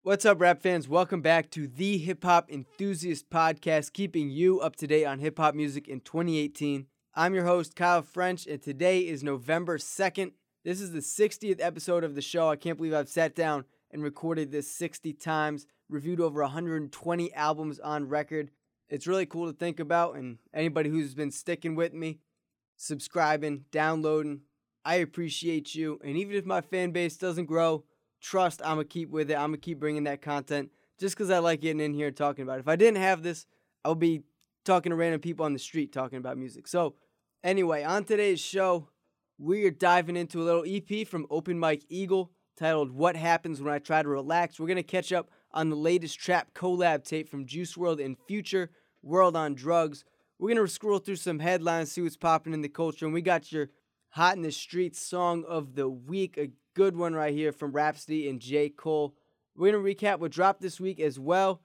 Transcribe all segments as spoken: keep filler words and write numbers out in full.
What's up, rap fans? Welcome back to the Hip Hop Enthusiast Podcast, keeping you up to date on hip hop music in twenty eighteen. I'm your host, Kyle French, and today is November second. This is the sixtieth episode of the show. I can't believe I've sat down and recorded this sixty times, reviewed over one hundred twenty albums on record. It's really cool to think about, and anybody who's been sticking with me, subscribing, downloading, I appreciate you. And even if my fan base doesn't grow, trust I'm going to keep with it. I'm going to keep bringing that content just because I like getting in here and talking about it. If I didn't have this, I would be talking to random people on the street talking about music. So anyway, on today's show, we are diving into a little E P from Open Mike Eagle titled What Happens When I Try to Relax. We're going to catch up on the latest trap collab tape from Juice world and Future, World on Drugs. We're going to scroll through some headlines, see what's popping in the culture, and we got your Hot in the Streets song of the week, a good one right here from Rhapsody and J. Cole. We're going to recap what dropped this week as well.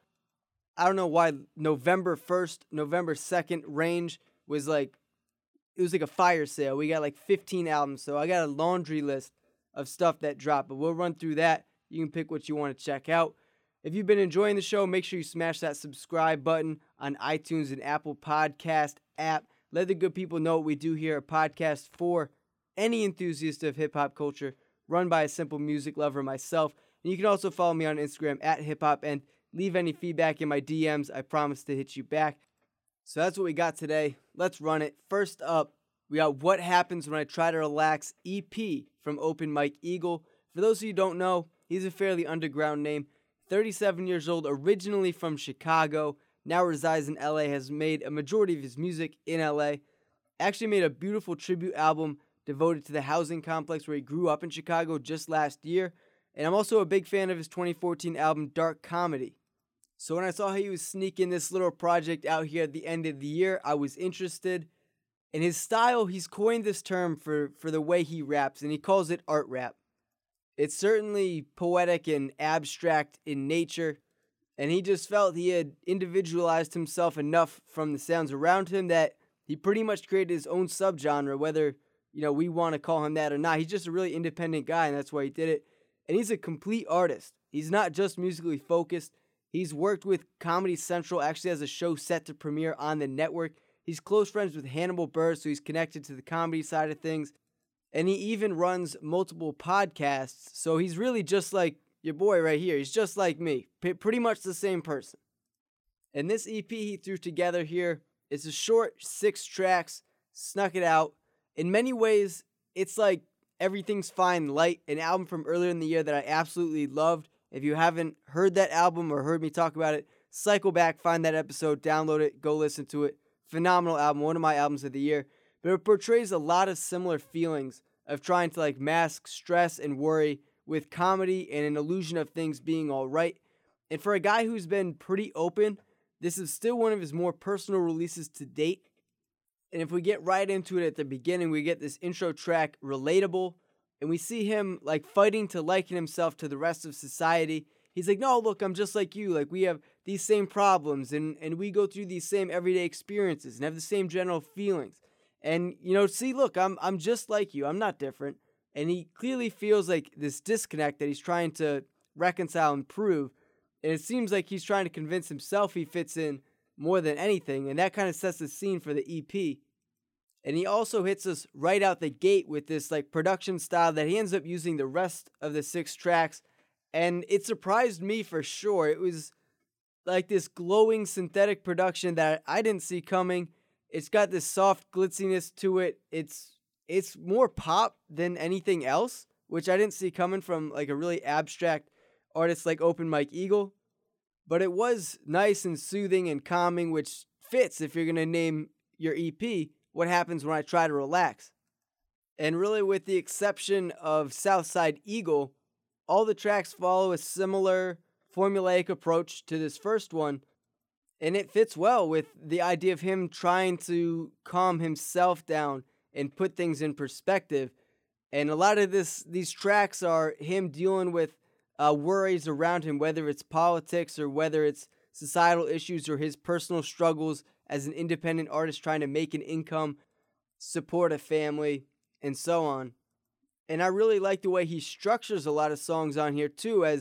I don't know why November first, November second range was like, it was like a fire sale. We got like fifteen albums, so I got a laundry list of stuff that dropped, but we'll run through that. You can pick what you want to check out. If you've been enjoying the show, make sure you smash that subscribe button on iTunes and Apple Podcast app. Let the good people know what we do here, a podcast for any enthusiast of hip-hop culture, run by a simple music lover myself. And you can also follow me on Instagram at hiphop and leave any feedback in my D Ms. I promise to hit you back. So that's what we got today. Let's run it. First up, we got What Happens When I Try to Relax E P from Open Mike Eagle. For those of you who don't know, he's a fairly underground name. thirty-seven years old, originally from Chicago, now resides in L A, has made a majority of his music in L A. Actually made a beautiful tribute album devoted to the housing complex where he grew up in Chicago just last year. And I'm also a big fan of his twenty fourteen album, Dark Comedy. So when I saw he was sneaking this little project out here at the end of the year, I was interested. In his style, he's coined this term for, for the way he raps, and he calls it art rap. It's certainly poetic and abstract in nature, and he just felt he had individualized himself enough from the sounds around him that he pretty much created his own subgenre, whether you know, we want to call him that or not. He's just a really independent guy, and that's why he did it. And he's a complete artist. He's not just musically focused. He's worked with Comedy Central, actually has a show set to premiere on the network. He's close friends with Hannibal Buress, so he's connected to the comedy side of things. And he even runs multiple podcasts, so he's really just like your boy right here. He's just like me, P- pretty much the same person. And this E P he threw together here, it's a short six tracks, snuck it out. In many ways, it's like Everything's Fine Light, an album from earlier in the year that I absolutely loved. If you haven't heard that album or heard me talk about it, cycle back, find that episode, download it, go listen to it. Phenomenal album, one of my albums of the year. But it portrays a lot of similar feelings of trying to like mask stress and worry with comedy and an illusion of things being all right. And for a guy who's been pretty open, this is still one of his more personal releases to date. And if we get right into it at the beginning, we get this intro track, Relatable, and we see him like fighting to liken himself to the rest of society. He's like, no, look, I'm just like you. Like, we have these same problems, and, and we go through these same everyday experiences and have the same general feelings. And, you know, see, look, I'm I'm just like you. I'm not different. And he clearly feels like this disconnect that he's trying to reconcile and prove. And it seems like he's trying to convince himself he fits in more than anything, and that kind of sets the scene for the E P. And he also hits us right out the gate with this like production style that he ends up using the rest of the six tracks, and it surprised me for sure. It was like this glowing synthetic production that I didn't see coming. It's got this soft glitziness to it. It's it's more pop than anything else, which I didn't see coming from like a really abstract artist like Open Mike Eagle. But it was nice and soothing and calming, which fits if you're going to name your E P, What Happens When I Try to Relax. And really, with the exception of Southside Eagle, all the tracks follow a similar formulaic approach to this first one. And it fits well with the idea of him trying to calm himself down and put things in perspective. And a lot of this, these tracks are him dealing with Uh, worries around him, whether it's politics or whether it's societal issues or his personal struggles as an independent artist trying to make an income, support a family, and so on. And I really like the way he structures a lot of songs on here too, as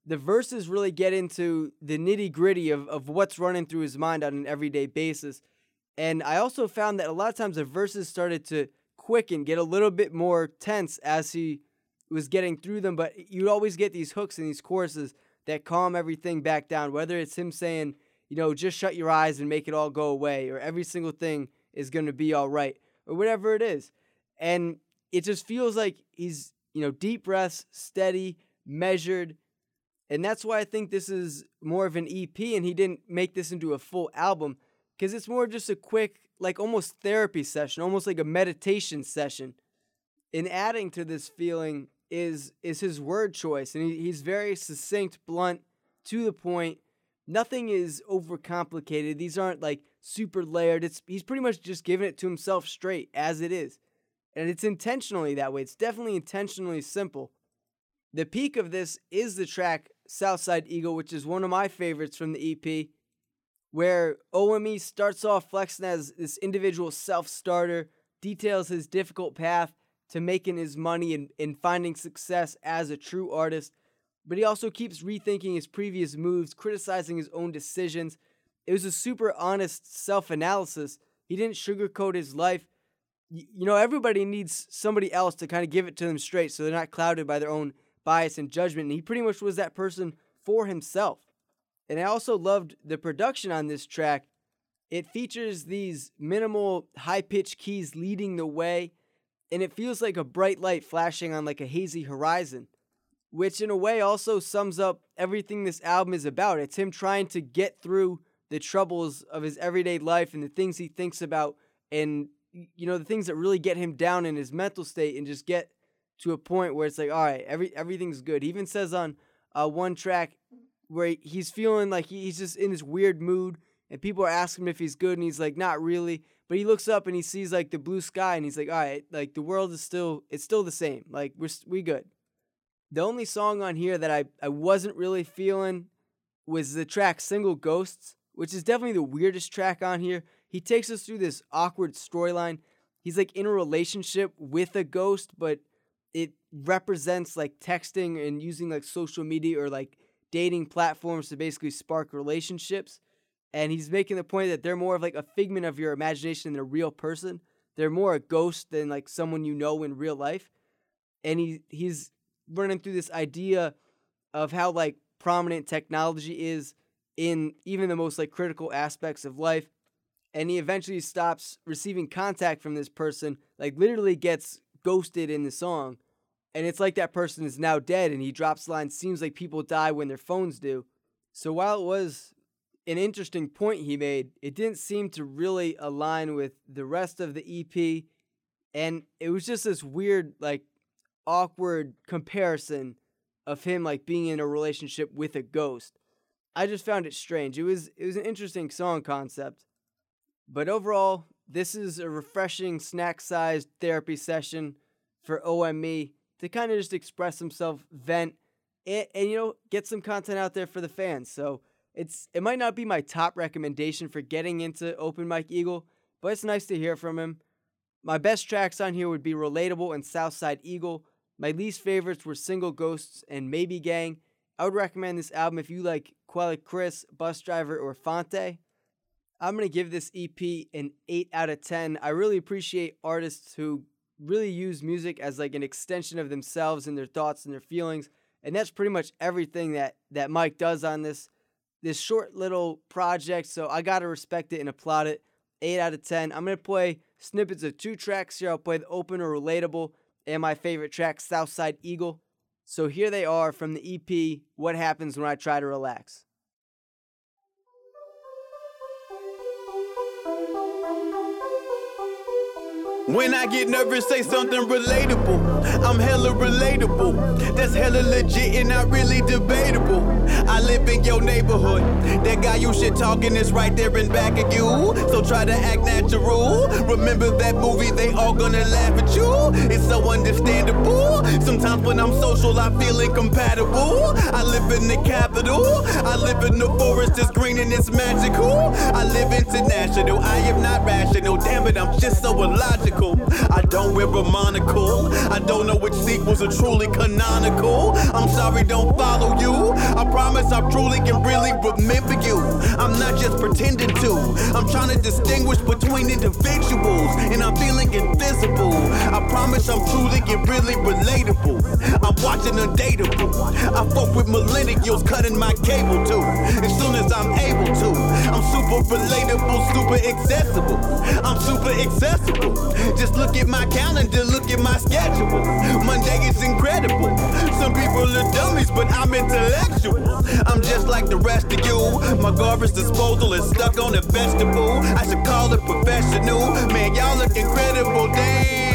the verses really get into the nitty-gritty of, of what's running through his mind on an everyday basis. And I also found that a lot of times the verses started to quicken, get a little bit more tense as he was getting through them, but you'd always get these hooks and these choruses that calm everything back down, whether it's him saying, you know, just shut your eyes and make it all go away, or every single thing is going to be all right, or whatever it is. And it just feels like he's, you know, deep breaths, steady, measured. And that's why I think this is more of an E P and he didn't make this into a full album, because it's more just a quick, like almost therapy session, almost like a meditation session. And adding to this feeling is is his word choice. And he, he's very succinct, blunt, to the point. Nothing is overcomplicated. These aren't like super layered. It's he's pretty much just giving it to himself straight as it is. And it's intentionally that way. It's definitely intentionally simple. The peak of this is the track Southside Eagle, which is one of my favorites from the E P, where O M E starts off flexing as this individual self-starter, details his difficult path to making his money and, and finding success as a true artist. But he also keeps rethinking his previous moves, criticizing his own decisions. It was a super honest self-analysis. He didn't sugarcoat his life. Y- you know, everybody needs somebody else to kind of give it to them straight so they're not clouded by their own bias and judgment. And he pretty much was that person for himself. And I also loved the production on this track. It features these minimal high-pitched keys leading the way, and it feels like a bright light flashing on like a hazy horizon, which in a way also sums up everything this album is about. It's him trying to get through the troubles of his everyday life and the things he thinks about and, you know, the things that really get him down in his mental state, and just get to a point where it's like, all right, every everything's good. He even says on uh, one track where he's feeling like he's just in this weird mood, and people are asking him if he's good, and he's like, not really. But he looks up and he sees like the blue sky, and he's like, all right, like the world is still, it's still the same. Like we're we good. The only song on here that I, I wasn't really feeling was the track Single Ghosts, which is definitely the weirdest track on here. He takes us through this awkward storyline. He's like in a relationship with a ghost, but it represents like texting and using like social media or like dating platforms to basically spark relationships. And he's making the point that they're more of like a figment of your imagination than a real person. They're more a ghost than like someone you know in real life. And he he's running through this idea of how like prominent technology is in even the most like critical aspects of life. And he eventually stops receiving contact from this person, like literally gets ghosted in the song. And it's like that person is now dead, and he drops the line, seems like people die when their phones do. So while it was an interesting point he made, it didn't seem to really align with the rest of the E P. And it was just this weird, like, awkward comparison of him, like, being in a relationship with a ghost. I just found it strange. It was, it was an interesting song concept. But overall, this is a refreshing, snack-sized therapy session for O M E to kind of just express himself, vent, and, and, you know, get some content out there for the fans. So it's it might not be my top recommendation for getting into Open Mike Eagle, but it's nice to hear from him. My best tracks on here would be Relatable and Southside Eagle. My least favorites were Single Ghosts and Maybe Gang. I would recommend this album if you like Quelle Chris, Bus Driver, or Fonte. I'm going to give this E P an eight out of ten. I really appreciate artists who really use music as like an extension of themselves and their thoughts and their feelings. And that's pretty much everything that, that Mike does on this, this short little project. So I got to respect it and applaud it. eight out of ten. I'm going to play snippets of two tracks here. I'll play the Open or Relatable and my favorite track, Southside Eagle. So here they are from the E P, What Happens When I Try to Relax. When I get nervous, say something relatable. I'm hella relatable. That's hella legit and not really debatable. I live in your neighborhood. That guy you shit talking is right there in back of you. So try to act natural. Remember that movie, they all gonna laugh at you. It's so understandable. Sometimes when I'm social, I feel incompatible. I live in the capital. I live in the forest, it's green and it's magical. I live international. I am not rational. Damn it, I'm just so illogical. I don't wear a monocle. I don't know which sequels are truly canonical. I'm sorry, don't follow you. I promise I truly can really remember you. I'm not just pretending to. I'm trying to distinguish between individuals, and I'm feeling invisible. I promise I'm truly and really relatable. I'm watching Undateable. I fuck with millennials cutting my cable too. As soon as I'm able to, I'm super relatable, super accessible. I'm super accessible. Just look at my calendar, look at my schedule. Monday is incredible. Some people are dummies, but I'm intellectual. I'm just like the rest of you. My garbage disposal is stuck on a vegetable. I should call it professional. Man, y'all look incredible, damn.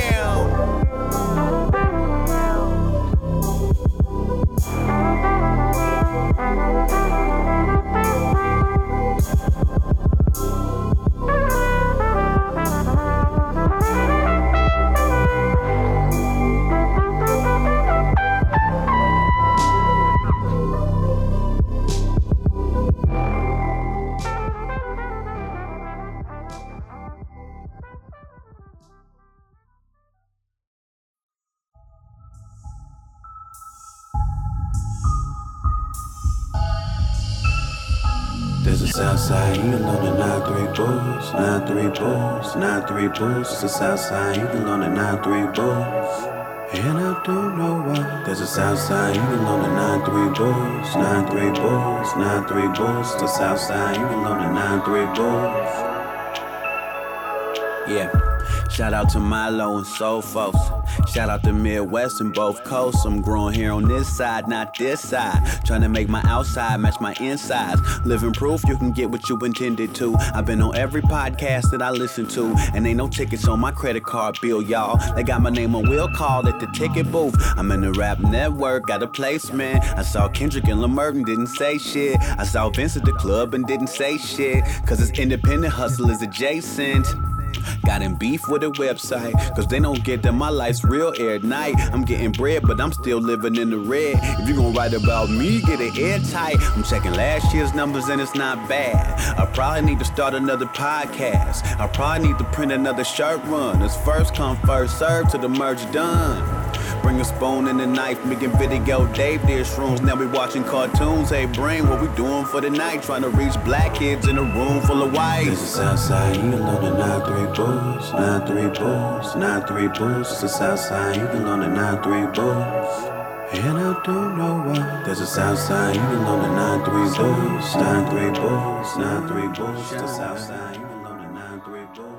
There's a south side, you can loan the nine three bulls, nine three bulls, nine three bulls. It's a south side, you can loan the nine three bulls. And I don't know why. There's a south side, you can loan the nine three bulls, nine three bulls, nine three bulls. It's the south side, you can loan the nine three bulls. Yeah. Shout out to Milo and Soul folks. Shout out to Midwest and both coasts. I'm growing here on this side, not this side. Trying to make my outside match my insides. Living proof you can get what you intended to. I've been on every podcast that I listen to, and ain't no tickets on my credit card bill, y'all. They got my name on Will Call at the ticket booth. I'm in the rap network, got a placement. I saw Kendrick and Lamert and didn't say shit. I saw Vince at the club and didn't say shit. Cause it's independent hustle is adjacent. Got in beef with a website, cause they don't get that my life's real every night. I'm getting bread, but I'm still living in the red. If you gon' write about me, get it airtight. I'm checking last year's numbers and it's not bad. I probably need to start another podcast. I probably need to print another shirt run. It's first come, first serve till the merge done. Bring a spoon and a knife, making video Dave dish rooms. Now we watching cartoons. Hey brain, what we doing for the night? Trying to reach black kids in a room full of whites. This is Southside, you can loan the nine three bulls, nine three bulls, nine three bulls. It's the Southside, you can loan the nine three bulls. And I don't know why. There's a Southside, you can loan the nine three bulls, nine three bulls, nine three bulls. It's the Southside, you can loan the nine three bulls.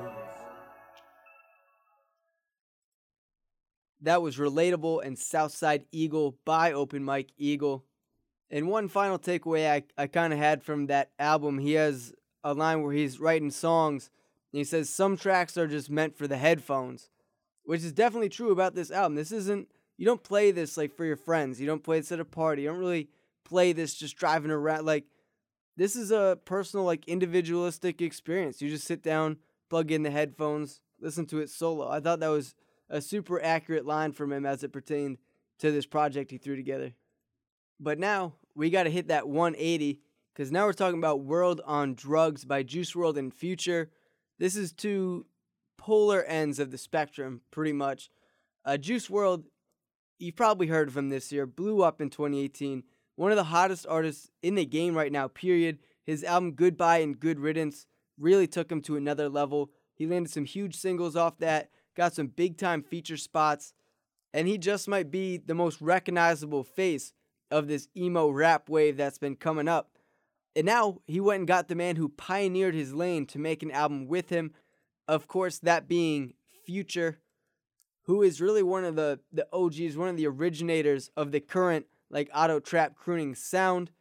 That was Relatable and Southside Eagle by Open Mike Eagle. And one final takeaway I, I kind of had from that album, he has a line where he's writing songs, and he says some tracks are just meant for the headphones, which is definitely true about this album. This isn't, you don't play this like for your friends. You don't play this at a party. You don't really play this just driving around. Like, this is a personal, like, individualistic experience. You just sit down, plug in the headphones, listen to it solo. I thought that was a super accurate line from him as it pertained to this project he threw together. But now we got to hit that one eighty, because now we're talking about World on Drugs by Juice world and Future. This is two polar ends of the spectrum, pretty much. Uh, Juice world, you've probably heard of him this year, blew up in twenty eighteen. One of the hottest artists in the game right now, period. His album Goodbye and Good Riddance really took him to another level. He landed some huge singles off that, got some big-time feature spots, and he just might be the most recognizable face of this emo rap wave that's been coming up. And now he went and got the man who pioneered his lane to make an album with him. Of course, that being Future, who is really one of the, the O Gs, one of the originators of the current like auto trap crooning sound.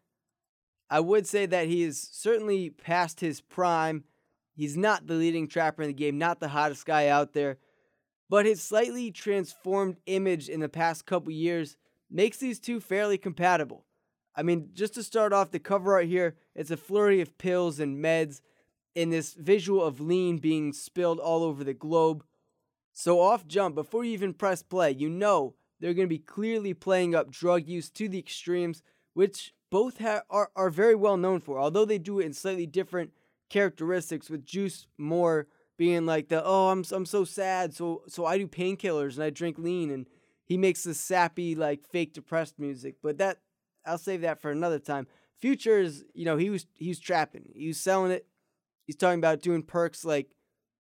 I would say that he is certainly past his prime. He's not the leading trapper in the game, not the hottest guy out there. But his slightly transformed image in the past couple years makes these two fairly compatible. I mean, just to start off, the cover art here, it's a flurry of pills and meds in this visual of lean being spilled all over the globe. So off jump, before you even press play, you know they're going to be clearly playing up drug use to the extremes, which both ha- are, are very well known for, although they do it in slightly different characteristics, with Juice more being like the, oh, I'm I'm so sad, so so I do painkillers and I drink lean, and he makes this sappy, like, fake depressed music. But that, I'll save that for another time. Future's, you know, he was he was trapping. He was selling it. He's talking about doing perks like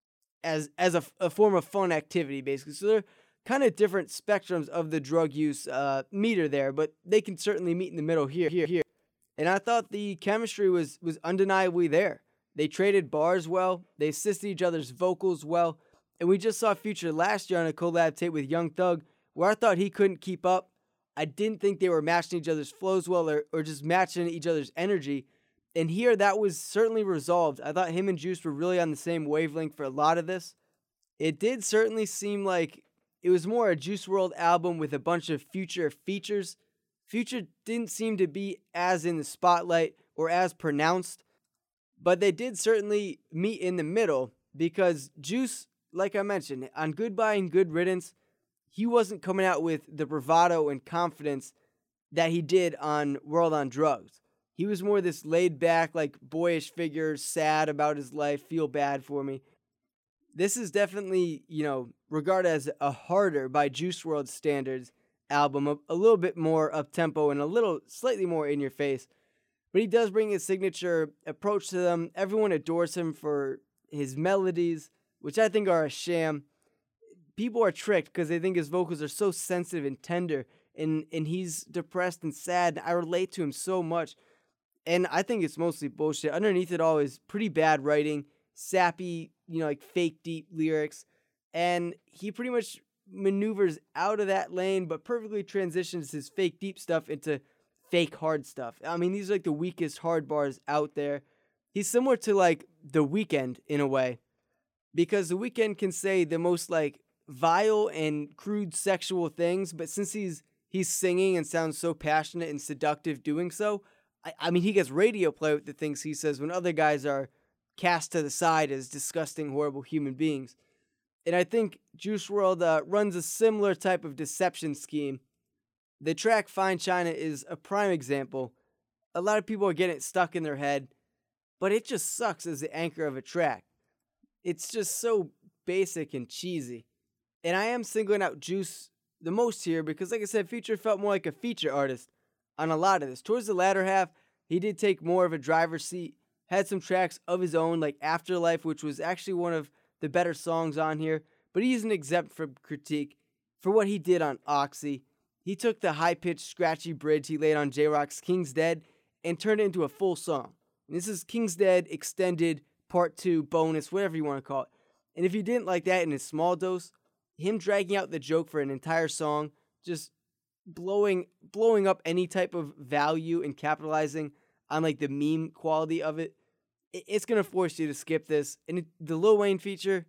as as a, a form of fun activity, basically. So they're kind of different spectrums of the drug use uh, meter there, but they can certainly meet in the middle here, here, here. And I thought the chemistry was was undeniably there. They traded bars well. They assisted each other's vocals well. And we just saw Future last year on a collab tape with Young Thug, where I thought he couldn't keep up. I didn't think they were matching each other's flows well or, or just matching each other's energy. And here, that was certainly resolved. I thought him and Juice were really on the same wavelength for a lot of this. It did certainly seem like it was more a Juice world album with a bunch of Future features. Future didn't seem to be as in the spotlight or as pronounced, but they did certainly meet in the middle because Juice, like I mentioned, on Goodbye and Good Riddance, he wasn't coming out with the bravado and confidence that he did on World on Drugs. He was more this laid-back, like, boyish figure, sad about his life, feel bad for me. This is definitely, you know, regarded as a harder, by Juice world standards, album, a, a little bit more up-tempo and a little, slightly more in your face. But he does bring his signature approach to them. Everyone adores him for his melodies, which I think are a sham. People are tricked because they think his vocals are so sensitive and tender, and, and he's depressed and sad. I relate to him so much, and I think it's mostly bullshit. Underneath it all is pretty bad writing, sappy, you know, like fake deep lyrics, and he pretty much maneuvers out of that lane, but perfectly transitions his fake deep stuff into fake hard stuff. I mean, these are like the weakest hard bars out there. He's similar to like The Weeknd in a way, because The Weeknd can say the most like vile and crude sexual things, but since he's he's singing and sounds so passionate and seductive doing so, I, I mean, he gets radio play with the things he says when other guys are cast to the side as disgusting, horrible human beings. And I think Juice world uh, runs a similar type of deception scheme. The track Fine China is a prime example. A lot of people are getting it stuck in their head, but it just sucks as the anchor of a track. It's just so basic and cheesy. And I am singling out Juice the most here because, like I said, Future felt more like a feature artist on a lot of this. Towards the latter half, he did take more of a driver's seat, had some tracks of his own, like Afterlife, which was actually one of the better songs on here, but he isn't exempt from critique for what he did on Oxy. He took the high-pitched, scratchy bridge he laid on J-Rock's King's Dead and turned it into a full song. And this is King's Dead Extended Part two bonus, whatever you want to call it. And if you didn't like that in a small dose, him dragging out the joke for an entire song, just blowing blowing up any type of value and capitalizing on like the meme quality of it, it's going to force you to skip this. And it, the Lil Wayne feature,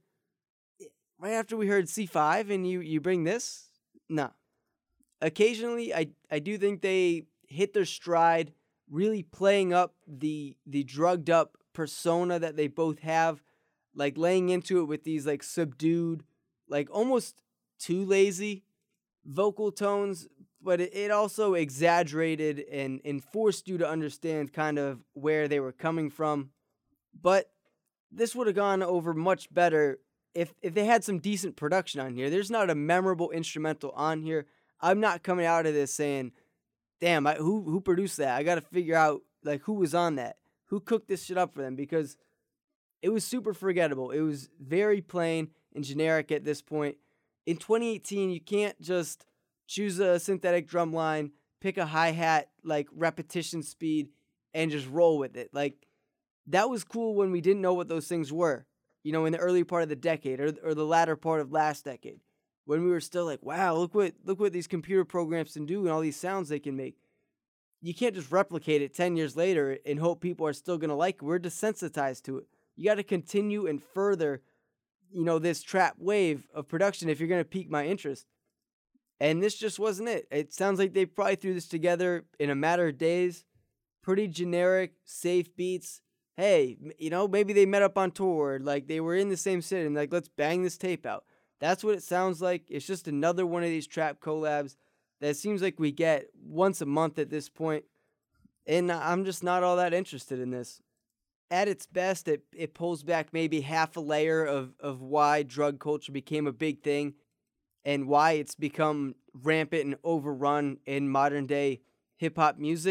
right after we heard C five and you, you bring this? Nah. Occasionally, I, I do think they hit their stride, really playing up the the drugged up persona that they both have, like laying into it with these like subdued, like almost too lazy vocal tones, but it, it also exaggerated and, and forced you to understand kind of where they were coming from. But this would have gone over much better if, if they had some decent production on here. There's not a memorable instrumental on here. I'm not coming out of this saying, damn, I, who who produced that? I got to figure out like who was on that. Who cooked this shit up for them? Because it was super forgettable. It was very plain and generic at this point. In twenty eighteen, you can't just choose a synthetic drum line, pick a hi-hat, like repetition speed, and just roll with it. Like, that was cool when we didn't know what those things were, you know, in the early part of the decade or, or the latter part of last decade, when we were still like, wow, look what look what these computer programs can do and all these sounds they can make. You can't just replicate it ten years later and hope people are still going to like it. We're desensitized to it. You got to continue and further, you know, this trap wave of production if you're going to pique my interest. And this just wasn't it. It sounds like they probably threw this together in a matter of days. Pretty generic, safe beats. Hey, you know, maybe they met up on tour. Like, they were in the same city and like, let's bang this tape out. That's what it sounds like. It's just another one of these trap collabs that seems like we get once a month at this point. And I'm just not all that interested in this. At its best, it, it pulls back maybe half a layer of, of why drug culture became a big thing and why it's become rampant and overrun in modern day hip-hop music.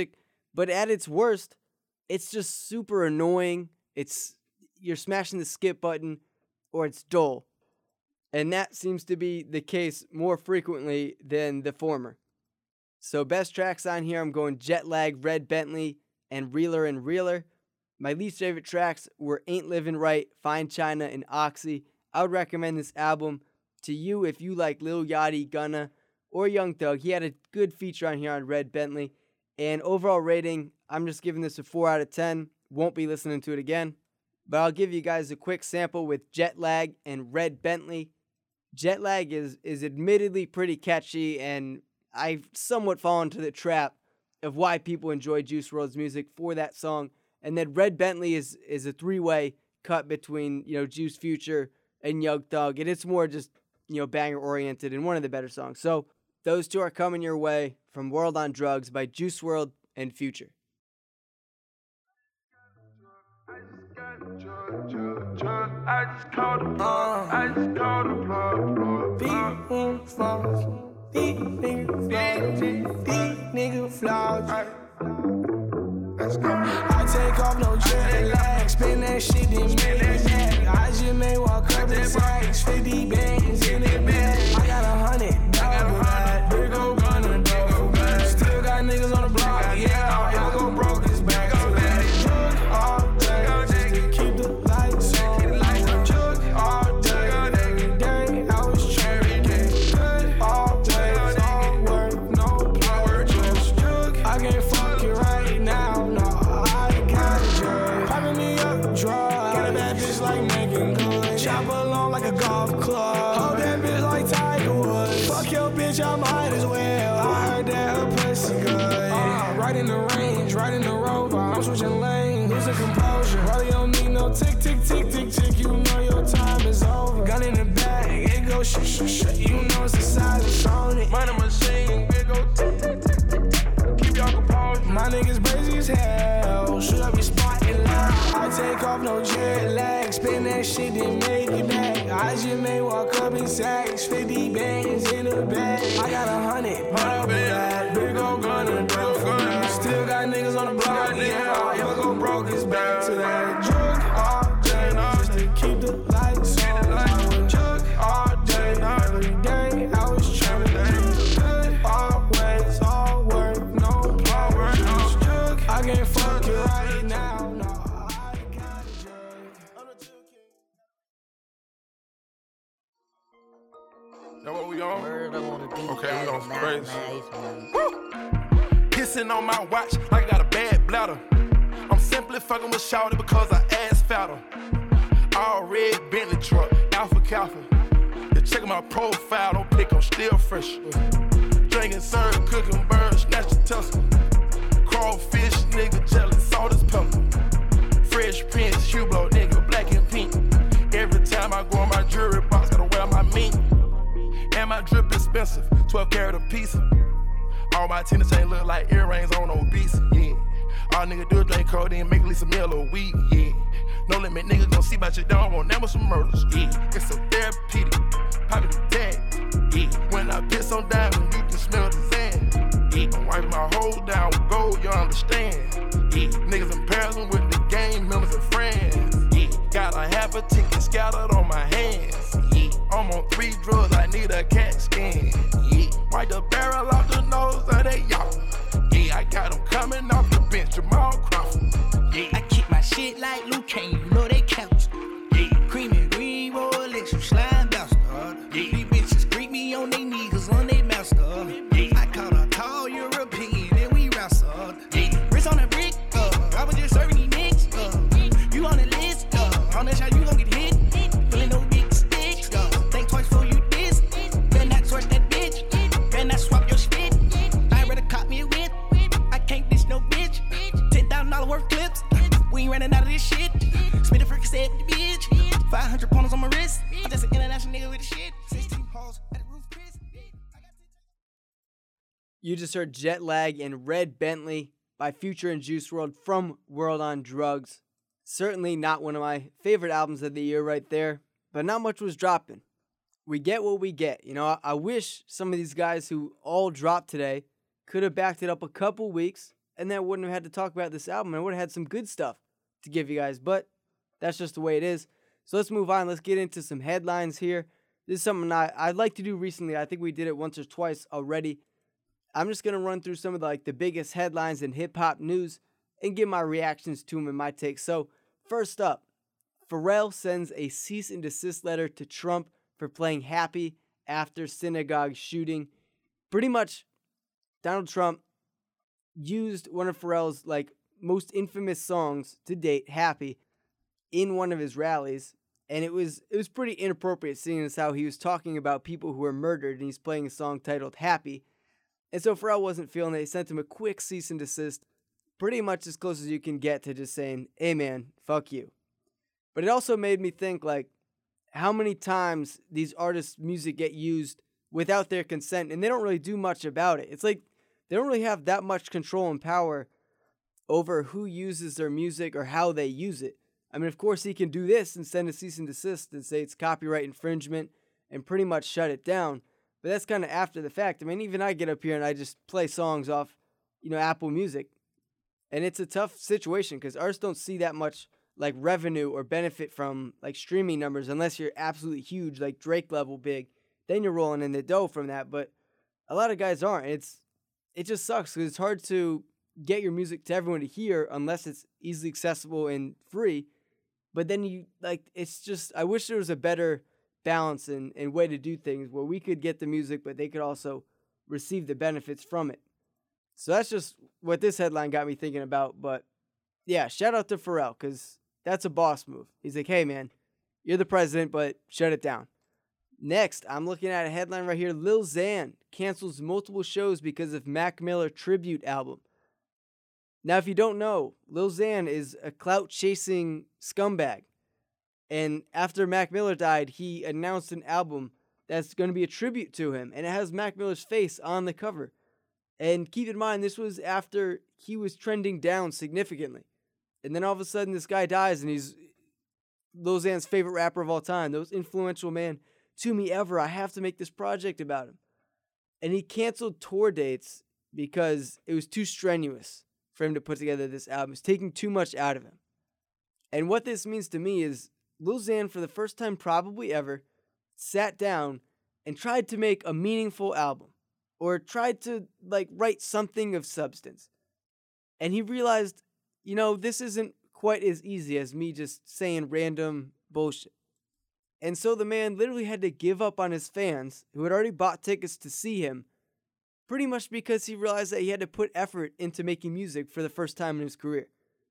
But at its worst, it's just super annoying. It's you're smashing the skip button, or it's dull. And that seems to be the case more frequently than the former. So best tracks on here, I'm going Jet Lag, Red Bentley, and Reeler and Reeler. My least favorite tracks were Ain't Livin' Right, Fine China, and Oxy. I would recommend this album to you if you like Lil Yachty, Gunna, or Young Thug. He had a good feature on here on Red Bentley. And overall rating, I'm just giving this a four out of ten. Won't be listening to it again. But I'll give you guys a quick sample with Jet Lag and Red Bentley. Jet Lag is, is admittedly pretty catchy, and I've somewhat fallen into the trap of why people enjoy Juice world's music for that song. And then Red Bentley is is a three-way cut between, you know, Juice, Future, and Young Thug. And it's more just, you know, banger-oriented and one of the better songs. So those two are coming your way from World on Drugs by Juice world and Future. I just called the plug. I just called the plug. Big room flaws. Big nigga flaws. Big nigga flaws. Let's go. I take off no jet lag. Spin that shit, then make it back. I just may walk up the sacks. fifty bands in it bag. I got a hundred. Double that. Big ol' gun and double back. Still got niggas on the block. Yeah, y'all go broke this back. So let it jug all day. Just to keep the lights on. Jug all day. Every day I was trying to get good. Always all work, no power. Just jug. I can't fuck you right now. No, I got a drug. Popping me up, drug. Got a bad bitch like Megan Good. Chop along like a golf club. Hold that bitch like Tiger Woods. Fuck your bitch, I might as well. I heard that her pussy good. Uh, right in the range, right in the rover. I'm switching lanes, losing composure. Probably don't need no tick, tick, tick, tick, tick. You know your time is over. Gun in the bag, it go shh, shh, shh. You know it's the size of Sony. Money machine, it go tick, tick, tick, tick, tick. Keep y'all composure. My niggas crazy as hell. Shoot up your spot and loud. I take off no jet lag. Spin that shit, then make it back. I just may walk up in sacks. fifty bands in the bag. I got a hundred. Hundred bag. Big ol' gun and double gun. Still got niggas on the block. Yeah, y'all go broke his back to that drug all day. Just to keep the lights on. I would jug all day. Every day I was trying to do good. Always, all work, no power. Just jug. I can't fuck you right now. No, I got a drug. That what we on? Okay, we on some crazy. Pissing on my watch like I got a bad bladder. I'm simply fucking with shawty because I ass fatter. All red Bentley truck, Alpha Kappa. You check my profile, don't pick, I'm still fresh. Drinking, serving, cooking birds, snatch the Tesla. Crawfish, nigga, jealous, salt is pepper. Fresh Prince, Hublot, nigga, black and pink. Every time I go on my jewelry box, gotta wear my mink. And my drip expensive, twelve karat a piece. All my tennis chains look like earrings on obese, yeah. All nigga do is drink codeine, make at least a meal of weed, yeah. No limit, nigga gon' see about your dog, won't never some murders, yeah. It's so therapeutic, poppin' the tag, yeah. When I piss on diamond, you can smell the sand, yeah. I'm wiping my whole down with gold, you understand, yeah. Niggas in Paris with the gang members and friends, yeah. Got a half a ticket scattered on my hands, yeah. I'm on three drugs, I need a cat scan, yeah. Wipe the barrel off the nose of they y'all. Yeah, I got them coming off the bench, Jamal Crawford. Yeah, I kick my shit like Luke Kane, you know they count. yeah, Cream and green, Rolex, you slime bastard. Yeah. These bitches greet me on they knees, cause on they master. Yeah. I caught a tall European and we wrestled. yeah. Wrist on a brick, uh, I was just serving these nicks, uh. You on the list, uh, on that shot you gon' get hit. Feeling no big stick, uh. Think twice before you diss. Better not sweat that bitch, better not swap your spit. I rather caught me a whip, I can't dish no bitch. Ten thousand dollar worth clips, we ain't running out of this shit. Spit a freak said with the bitch, five hundred pointers on my wrist. I'm just an international nigga with the shit. Sixteen hoes at the roof, Chris. You just heard Jet Lag and Red Bentley by Future and Juice world from World on Drugs. Certainly not one of my favorite albums of the year right there, but not much was dropping. We get what we get. You know, I, I wish some of these guys who all dropped today could have backed it up a couple weeks and then I wouldn't have had to talk about this album. I would have had some good stuff to give you guys, but that's just the way it is. So let's move on. Let's get into some headlines here. This is something I, I'd like to do recently. I think we did it once or twice already. I'm just going to run through some of the, like the biggest headlines in hip-hop news and give my reactions to them and my takes. So first up, Pharrell sends a cease and desist letter to Trump for playing Happy after synagogue shooting. Pretty much, Donald Trump used one of Pharrell's like most infamous songs to date, Happy, in one of his rallies. And it was it was pretty inappropriate, seeing as how he was talking about people who were murdered, and he's playing a song titled Happy. And so Pharrell wasn't feeling it. He sent him a quick cease and desist, pretty much as close as you can get to just saying, hey man, fuck you. But it also made me think, like, how many times these artists' music get used without their consent, and they don't really do much about it. It's like they don't really have that much control and power over who uses their music or how they use it. I mean, of course, he can do this and send a cease and desist and say it's copyright infringement and pretty much shut it down. But that's kind of after the fact. I mean, even I get up here and I just play songs off, you know, Apple Music. And it's a tough situation because artists don't see that much, like, revenue or benefit from, like, streaming numbers unless you're absolutely huge, like Drake level big. Then you're rolling in the dough from that. But a lot of guys aren't. It's It just sucks because it's hard to get your music to everyone to hear unless it's easily accessible and free. But then you, like, it's just, I wish there was a better balance and, and way to do things where we could get the music, but they could also receive the benefits from it. So that's just what this headline got me thinking about. But yeah, shout out to Pharrell, because that's a boss move. He's like, hey man, you're the president, but shut it down. Next, I'm looking at a headline right here. Lil Xan cancels multiple shows because of Mac Miller tribute album. Now, if you don't know, Lil Xan is a clout-chasing scumbag. And after Mac Miller died, he announced an album that's going to be a tribute to him. And it has Mac Miller's face on the cover. And keep in mind, this was after he was trending down significantly. And then all of a sudden, this guy dies, and he's Lil Xan's favorite rapper of all time. The most influential man to me ever. I have to make this project about him. And he canceled tour dates because it was too strenuous for him to put together this album. It's taking too much out of him. And what this means to me is Lil Xan, for the first time probably ever, sat down and tried to make a meaningful album, or tried to, like, write something of substance. And he realized, you know, this isn't quite as easy as me just saying random bullshit. And so the man literally had to give up on his fans who had already bought tickets to see him, pretty much because he realized that he had to put effort into making music for the first time in his career.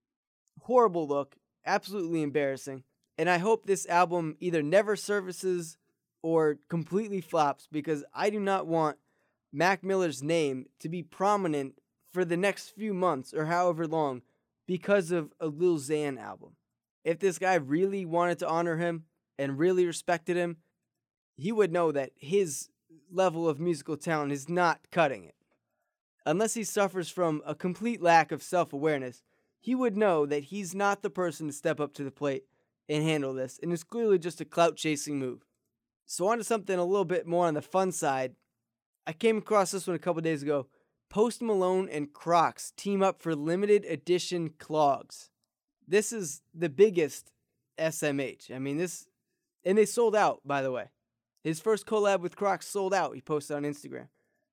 Horrible look, absolutely embarrassing. And I hope this album either never surfaces or completely flops, because I do not want Mac Miller's name to be prominent for the next few months or however long because of a Lil Xan album. If this guy really wanted to honor him and really respected him, he would know that his level of musical talent is not cutting it. Unless he suffers from a complete lack of self-awareness, he would know that he's not the person to step up to the plate and handle this, and it's clearly just a clout-chasing move. So on to something a little bit more on the fun side. I came across this one a couple days ago. Post Malone and Crocs team up for limited edition clogs. This is the biggest S M H. I mean, this, and they sold out, by the way. His first collab with Crocs sold out, he posted on Instagram.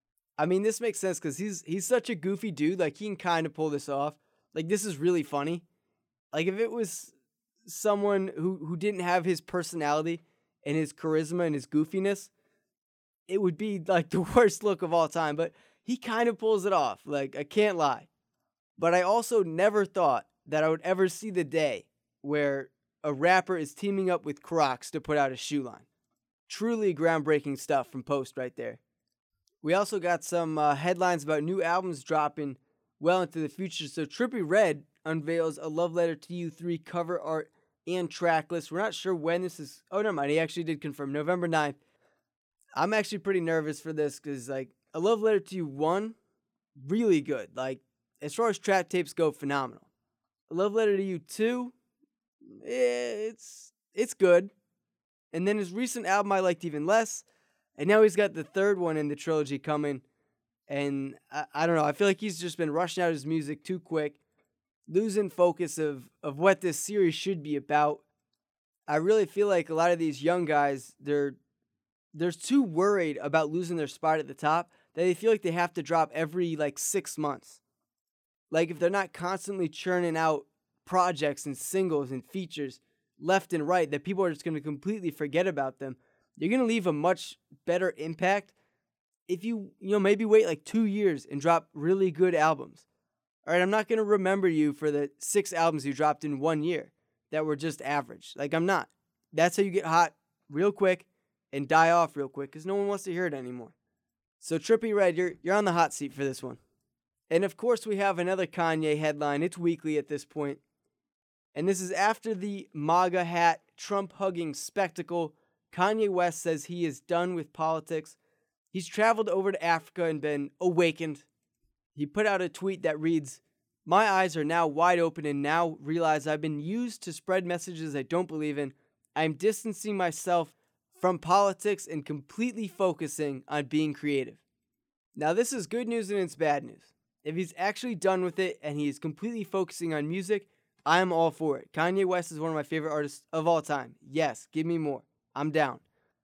I mean, this makes sense because he's he's such a goofy dude. Like, he can kind of pull this off. Like, this is really funny. Like, if it was someone who, who didn't have his personality and his charisma and his goofiness, it would be, like, the worst look of all time. But he kind of pulls it off. Like, I can't lie. But I also never thought that I would ever see the day where a rapper is teaming up with Crocs to put out a shoe line. Truly groundbreaking stuff from Post right there. We also got some uh, headlines about new albums dropping well into the future. So Trippie Redd unveils a Love Letter to You three cover art and track list. We're not sure when this is. Oh, never mind. He actually did confirm November ninth. I'm actually pretty nervous for this because, like, A Love Letter to You one, really good. Like, as far as trap tapes go, phenomenal. A Love Letter to You two, eh, it's it's good. And then his recent album I liked even less. And now he's got the third one in the trilogy coming. And I, I don't know. I feel like he's just been rushing out his music too quick, losing focus of, of what this series should be about. I really feel like a lot of these young guys, they're they're too worried about losing their spot at the top that they feel like they have to drop every like six months. Like if they're not constantly churning out projects and singles and features left and right, that people are just going to completely forget about them. You're going to leave a much better impact if you, you know, maybe wait like two years and drop really good albums. All right, I'm not going to remember you for the six albums you dropped in one year that were just average. Like, I'm not. That's how you get hot real quick and die off real quick because no one wants to hear it anymore. So, Trippie Redd, you're, you're on the hot seat for this one. And, of course, we have another Kanye headline. It's weekly at this point. And this is after the MAGA hat, Trump-hugging spectacle. Kanye West says he is done with politics. He's traveled over to Africa and been awakened. He put out a tweet that reads, "My eyes are now wide open and now realize I've been used to spread messages I don't believe in. I'm distancing myself from politics and completely focusing on being creative." Now, this is good news and it's bad news. If he's actually done with it and he's completely focusing on music, I'm all for it. Kanye West is one of my favorite artists of all time. Yes, give me more. I'm down.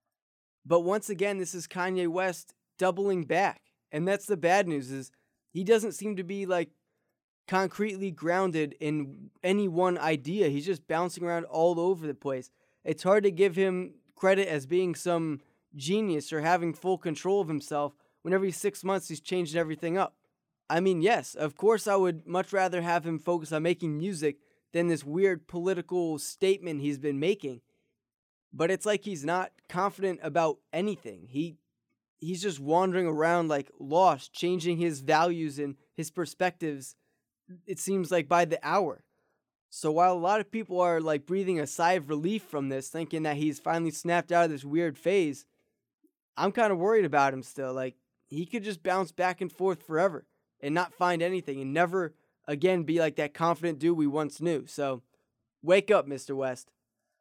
But once again, this is Kanye West doubling back. And that's the bad news, is he doesn't seem to be like concretely grounded in any one idea. He's just bouncing around all over the place. It's hard to give him credit as being some genius or having full control of himself when every six months he's changing everything up. I mean, yes, of course I would much rather have him focus on making music than this weird political statement he's been making. But it's like he's not confident about anything. He he's just wandering around like lost, changing his values and his perspectives, it seems like, by the hour. So while a lot of people are like breathing a sigh of relief from this, thinking that he's finally snapped out of this weird phase, I'm kind of worried about him still. Like, he could just bounce back and forth forever and not find anything and never again be like that confident dude we once knew. So wake up, Mister West.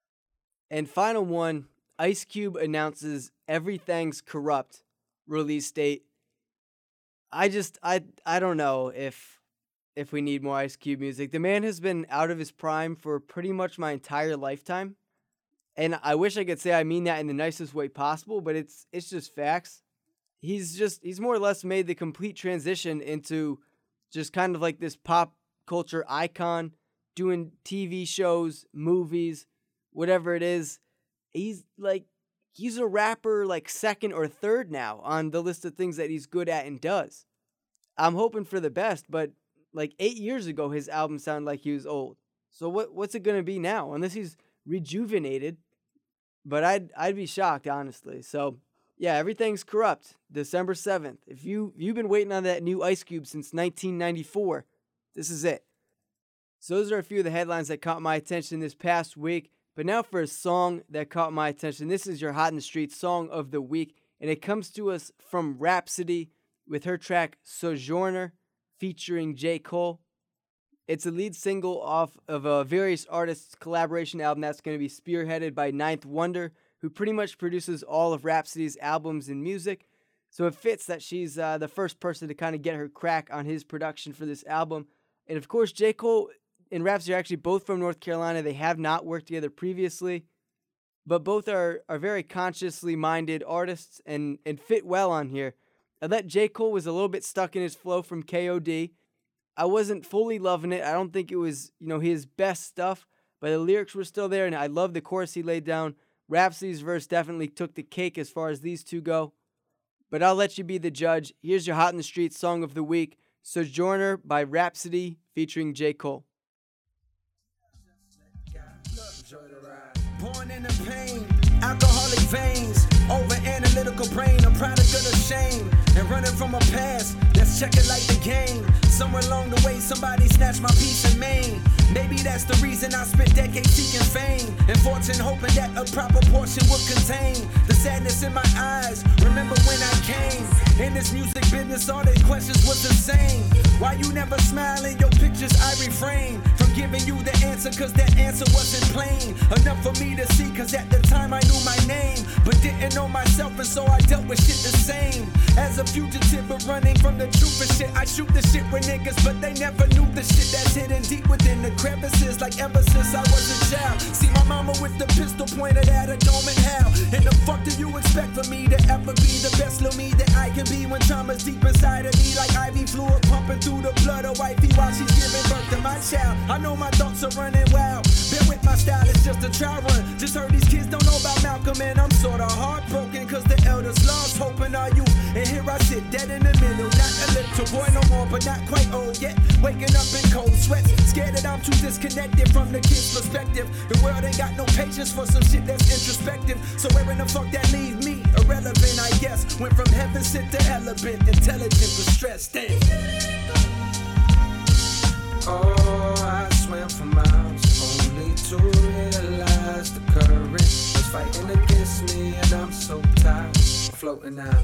And final one, Ice Cube announces Everything's Corrupt release date. I just, I I don't know if if we need more Ice Cube music. The man has been out of his prime for pretty much my entire lifetime. And I wish I could say I mean that in the nicest way possible, but it's it's just facts. He's just, he's more or less made the complete transition into just kind of like this pop culture icon, doing T V shows, movies, whatever it is. He's like, he's a rapper like second or third now on the list of things that he's good at and does. I'm hoping for the best, but like eight years ago, his album sounded like he was old. So what what's it going to be now? Unless he's rejuvenated. But I'd I'd be shocked, honestly. So yeah, Everything's Corrupt, December seventh. If you, you've been waiting on that new Ice Cube since nineteen ninety-four, this is it. So those are a few of the headlines that caught my attention this past week. But now for a song that caught my attention. This is your Hot in the Street Song of the Week. And it comes to us from Rhapsody with her track Sojourner featuring J. Cole. It's a lead single off of a various artists' collaboration album that's going to be spearheaded by Ninth Wonder, who pretty much produces all of Rhapsody's albums and music. So it fits that she's uh, the first person to kind of get her crack on his production for this album. And of course, J. Cole and Rhapsody are actually both from North Carolina. They have not worked together previously, but both are, are very consciously minded artists and, and fit well on here. I thought J. Cole was a little bit stuck in his flow from K O D. I wasn't fully loving it. I don't think it was, you know, his best stuff, but the lyrics were still there, and I love the chorus he laid down. Rhapsody's verse definitely took the cake as far as these two go. But I'll let you be the judge. Here's your Hot in the Street Song of the Week, Sojourner by Rhapsody featuring J. Cole. Born in the pain, alcoholic veins, over analytical brain, a product of the shame, and running from a past that's checking like the game. Somewhere along the way, somebody snatched my peace and main. Maybe that's the reason I spent decades seeking fame and fortune, hoping that a proper portion would contain the sadness in my eyes. Remember when I came in this music business, all the questions was the same. Why you never smile in your pictures? I refrain from giving you the answer, cause that answer wasn't plain enough for me to see, cause at the time I knew my name, but didn't know myself, and so I dealt with shit the same. As a fugitive, but running from the truth and shit, I shoot the shit with niggas, but they never knew the shit that's hidden deep within the crevices, like ever since I was a child. See my mama with the pistol pointed at a dome and how, and the fuck do you expect for me to ever be the best little me that I can be when trauma's deep inside of me, like I V fluid pumping through the blood of wifey while she's giving birth to my child. I know my thoughts are running wild, bear with my style, it's just a trial run. Just heard these kids don't know about Malcolm, and I'm sorta heartbroken, cause the elders lost hope in our youth, and here I sit dead in the middle, not a little boy no more, but not quite old yet, waking up in cold sweats, scared that I'm too disconnected from the kid's perspective. The world ain't got no patience for some shit that's introspective, so where in the fuck that leave me? Irrelevant, I guess. Went from heaven sent to hell a bit, intelligent but stressed. Damn. Oh, I swam for miles, only to realize the current was fighting against me, and I'm so tired of floating out.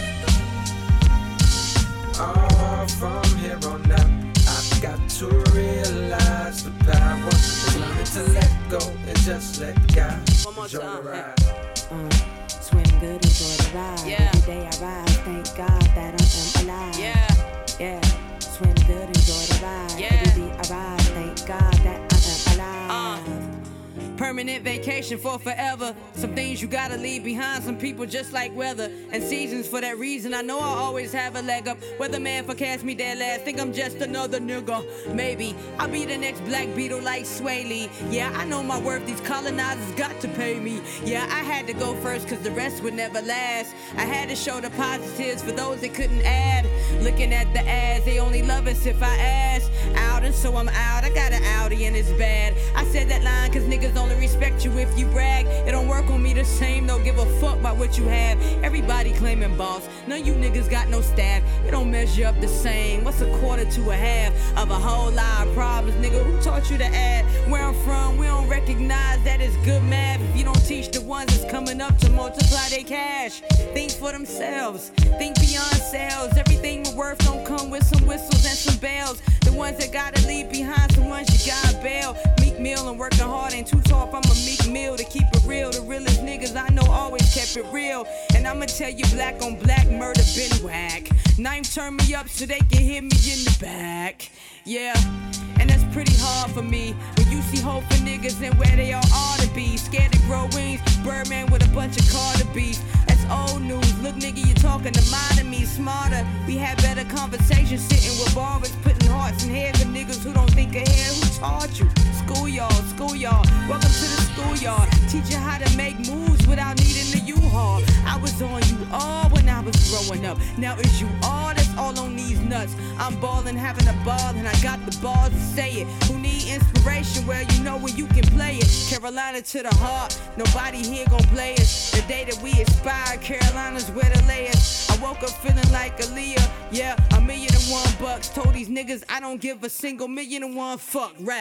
Oh, from here on out, I've got to realize the power is learning to let go and just let God enjoy the ride. Uh, swim good, enjoy the ride. Yeah. Every day I rise, thank God that I am alive. Yeah. Yeah. Swim good, enjoy the ride. Yeah. Every day I rise, thank God that I am alive. Uh. Permanent vacation for forever. Some things you gotta leave behind. Some people just like weather and seasons. For that reason, I know I always have a leg up. Weatherman forecast me dead last. Think I'm just another nigga. Maybe I'll be the next Black Beetle like Sway Lee. Yeah, I know my worth. These colonizers got to pay me. Yeah, I had to go first cause the rest would never last. I had to show the positives for those that couldn't add. Looking at the ads, they only love us if I ask out, and so I'm out. I got an Audi and it's bad. I said that line cause niggas only respect you if you brag. It don't work on me the same, don't give a fuck about what you have. Everybody claiming boss, none of you niggas got no staff. It don't measure up the same. What's a quarter to a half of a whole lot of problems, nigga? Who taught you to add? Where I'm from, we don't recognize that it's good math if you don't teach the ones that's coming up to multiply their cash. Think for themselves, think beyond sales. Everything with worth don't come with some whistles and some bells. The ones that gotta leave behind, some ones you gotta bail. Meek Mill and working hard ain't too tall from a Meek Mill to keep it real. The realest niggas I know always kept it real. And I'ma tell you, black on black murder been whack. Knife turn me up so they can hit me in the back. Yeah, and that's pretty hard for me when you see hope for niggas and where they all ought to be. Scared to grow wings, Birdman with a bunch of Carter beef. That's old news. Look, nigga, you talking to mine and me smarter. We had better conversations sitting with barbers, putting hearts in heads of niggas who don't think ahead. Who taught you? School y'all, school y'all. Welcome to the schoolyard. Teach you how to make moves without needing the U-Haul. I was on you all when I was growing up. Now it's you all that's all on these nuts. I'm ballin', having a ball, and I got the balls to say it. Who need inspiration? Well, you know when you can play it. Carolina to the heart, nobody here gon' play us. The day that we expire, Carolina's where to lay us. I woke up feeling like Aaliyah, yeah, a million and one bucks. Told these niggas I don't give a single million and one fuck. Rap.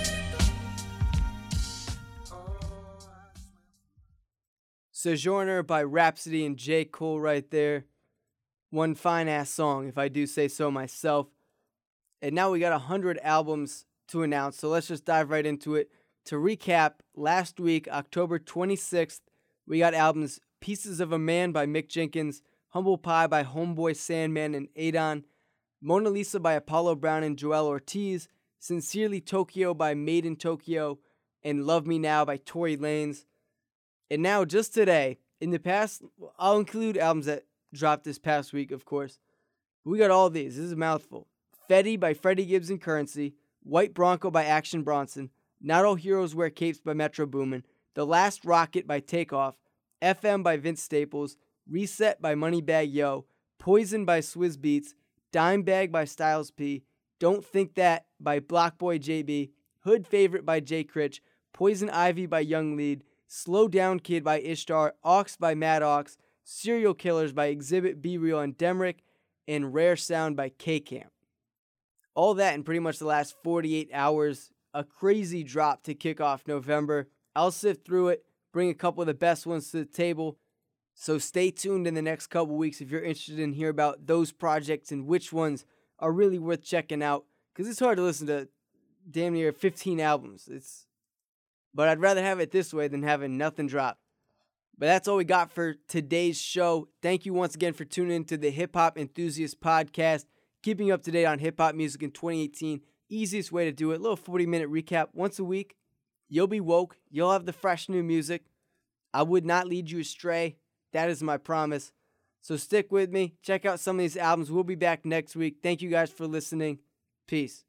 Sojourner by Rhapsody and J. Cole right there. One fine-ass song, if I do say so myself. And now we got one hundred albums to announce, so let's just dive right into it. To recap, last week, October twenty-sixth, we got albums Pieces of a Man by Mick Jenkins, Humble Pie by Homeboy Sandman and Adon, Mona Lisa by Apollo Brown and Joel Ortiz, Sincerely Tokyo by Made in Tokyo, and Love Me Now by Tory Lanez. And now, just today, in the past, I'll include albums that dropped this past week, of course. We got all these. This is a mouthful. Fetty by Freddie Gibbs and Currency, White Bronco by Action Bronson, Not All Heroes Wear Capes by Metro Boomin, The Last Rocket by Takeoff, F M by Vince Staples, Reset by Moneybagg Yo, Poison by Swizz Beatz, Dime Bag by Styles P, Don't Think That by Blockboy J B, Hood Favorite by Jay Critch, Poison Ivy by Young Lead, Slow Down Kid by Ishtar, Ox by Mad Ox, Serial Killers by Exhibit, Be Real, and Demrick, and Rare Sound by K-Camp. All that in pretty much the last forty-eight hours. A crazy drop to kick off November. I'll sift through it, bring a couple of the best ones to the table. So stay tuned in the next couple weeks if you're interested in hear about those projects and which ones are really worth checking out. Because it's hard to listen to damn near fifteen albums. It's, but I'd rather have it this way than having nothing drop. But that's all we got for today's show. Thank you once again for tuning in to the Hip Hop Enthusiast Podcast, keeping you up to date on hip hop music in twenty eighteen. Easiest way to do it, a little forty minute recap once a week. You'll be woke. You'll have the fresh new music. I would not lead you astray. That is my promise. So stick with me. Check out some of these albums. We'll be back next week. Thank you guys for listening. Peace.